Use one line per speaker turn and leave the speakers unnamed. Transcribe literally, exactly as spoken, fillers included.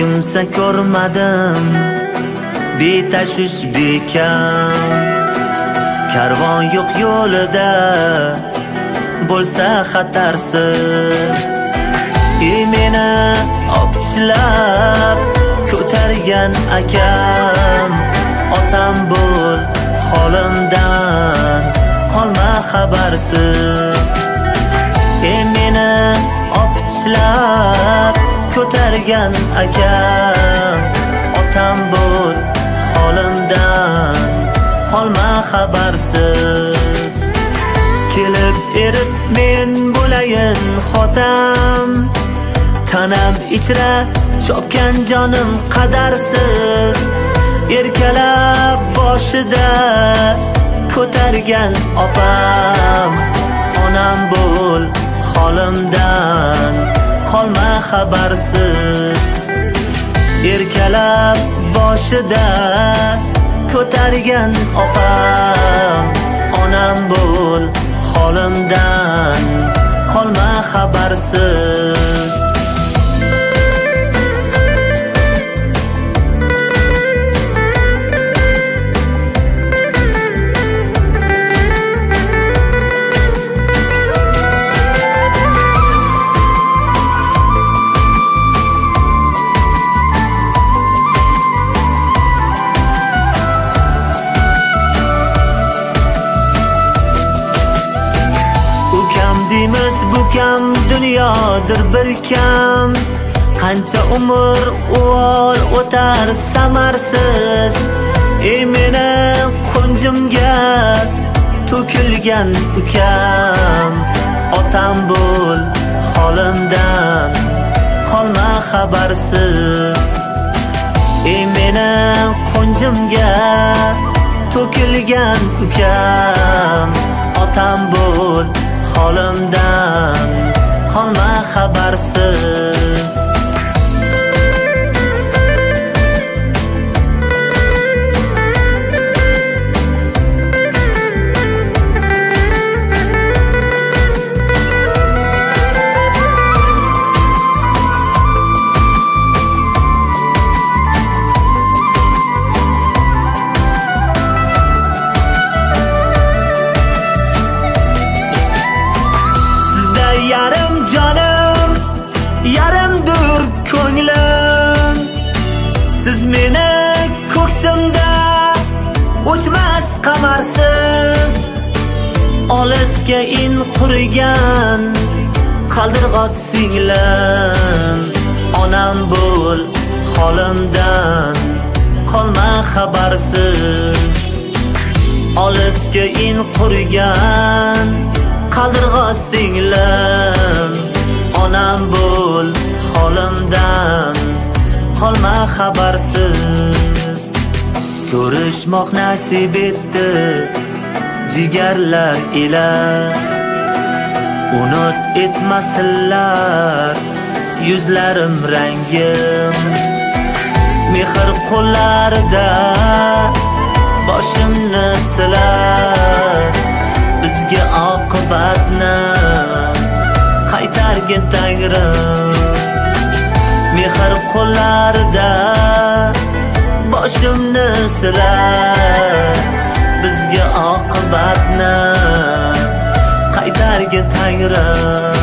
kimsa ko'rmadim, betashvish bekam. Karvon yo'q yo'lida bo'lsa xatarsiz, ey meni opichlab ko'targan akam. Otam bo'l holimdan, qolma xabarsiz. Ey meni opichlab ko'targan akam. Otam bo'l holimdan, qolma xabarsiz. Kelib erib men bo'layin xotam, tanam ichra chopgan jonim qadarsiz. Erkalab boshida ko'targan opam. Onam bo'l holimdan, qolma xabarsiz. Erkalab boshida ko'targan opam. Onam bo'l holimdan, qolma xabarsiz. Deymiz bu kam dunyodir bir kam. Qancha umr uvol o'tar samarsiz. Ey meni qo'njimga to'kilgan ukam. Otam bo'l holimdan, qolma xabarsiz. Ey meni qo'njimga to'kilgan ukam. Otam bo'l holimdan, qolma xabarsiz. Yarim jonim, yarimdir ko'nglim. Siz meni ko'ksimda o'chmas qamarsiz. Olisga in qurigan qaldirg'och singlim. Onam bo'l holimdan, qolma xabarsiz. Olisga in qurigan qaldirg'och singlim. Onam bo'l holimdan, qolma xabarsiz. Ko'rishmoq nasib etdi jigarlar ila. Unut etmasinlar yuzlarim rangim. Mehr qo'llarida boshimni silar. Bizga oqibatni qaytargin Tangrim. Mehr qo'llarida boshimni silar. Bizga oqibatni qaytargin Tangrim.